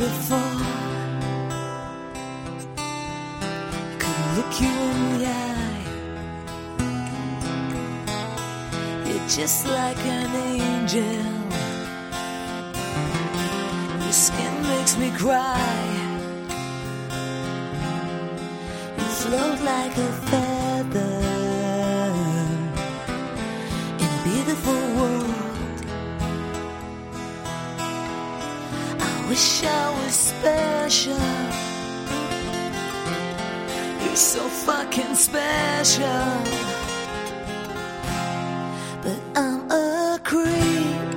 before. Couldn't look you in the eye. You're just like an angel. Your skin makes me cry. You float like a feather in a beautiful world. I wish I was special. You're so fucking special. But I'm a creep.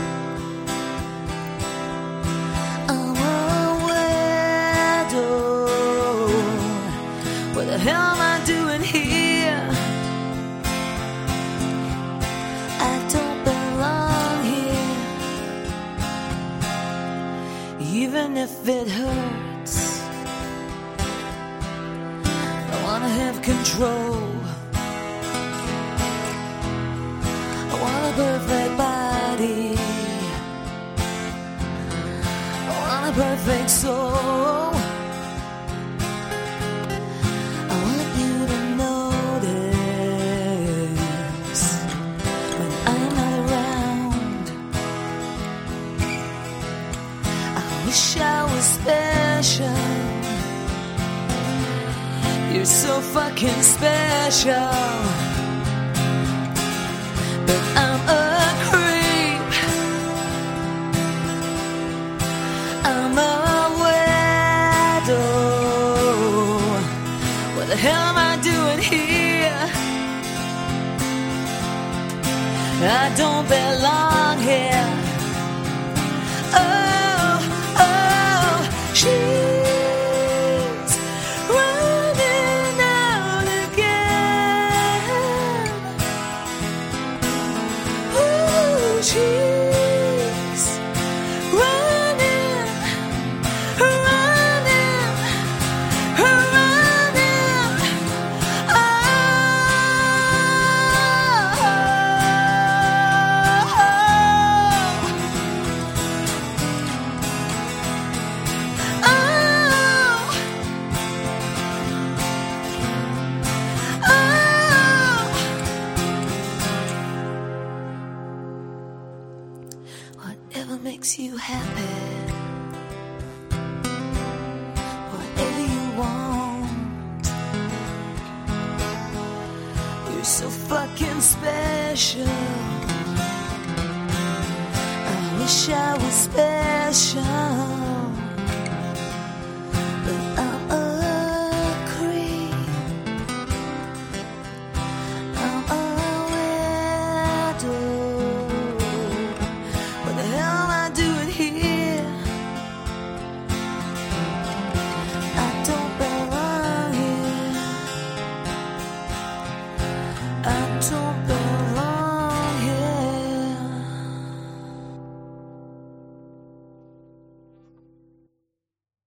I'm a weirdo. What the hell am I doing here? I don't belong here. Even if it hurts, I wanna have control. I want a perfect body. I want a perfect soul. I want you to notice when I'm not around. I wish I was special. You're so fucking special. But I'm a creep. I'm a weirdo. What the hell am I doing here? I don't belong here. Oh, oh, she's running out again. Ooh, she's running, running, running. Oh, whatever makes you happy, whatever you want. You're so fucking special. I wish I was special.